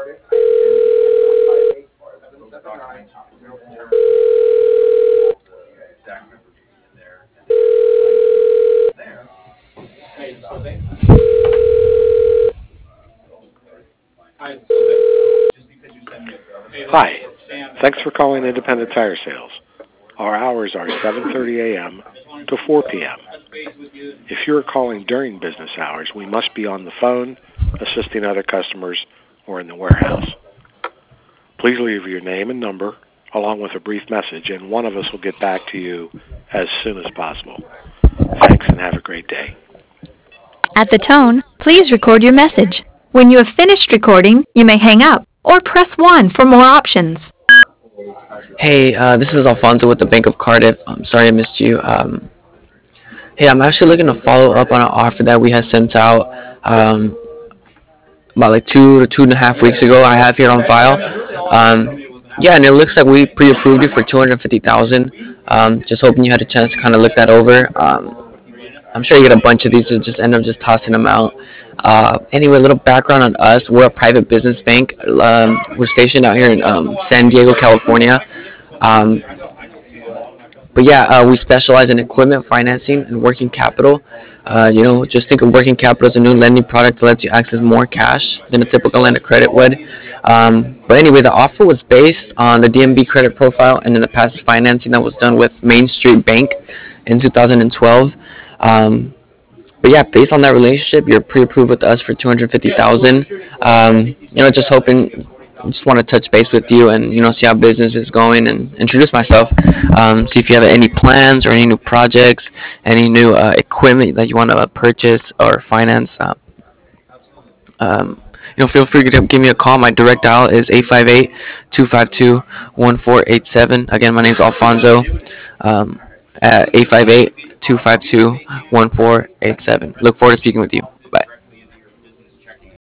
Hi. Thanks for calling Independent Tire Sales. Our hours are 7:30 a.m. to 4 p.m. If you are calling during business hours, we must be on the phone, assisting other customers, or in the warehouse. Please leave your name and number along with a brief message, and one of us will get back to you as soon as possible. Thanks, and have a great day. At the tone, please record your message. When you have finished recording, you may hang up or press 1 for more options. Hey, this is Alfonso with the Bank of Cardiff. I'm sorry I missed you. Hey, I'm actually looking to follow up on an offer that we had sent out about like 2 to 2.5 weeks ago. I have here on file. Yeah, and it looks like we pre-approved it for 250,000. Just hoping you had a chance to kind of look that over. I'm sure you get a bunch of these, so just end up just tossing them out. Anyway, a little background on us. We're a private business bank. We're stationed out here in San Diego, California. Um, but yeah, we specialize in equipment financing and working capital. Just think of working capital as a new lending product that lets you access more cash than a typical line of credit would. But anyway, the offer was based on the DMB credit profile and then the past financing that was done with Main Street Bank in 2012. But yeah, based on that relationship, you're pre-approved with us for 250,000. Just hoping, just want to touch base with you and see how business is going and introduce myself. See if you have any plans or any new projects, any new equipment that you want to purchase or finance. Feel free to give me a call. My direct dial is 858-252-1487. Again, my name is Alfonso. At 858-252-1487. Look forward to speaking with you.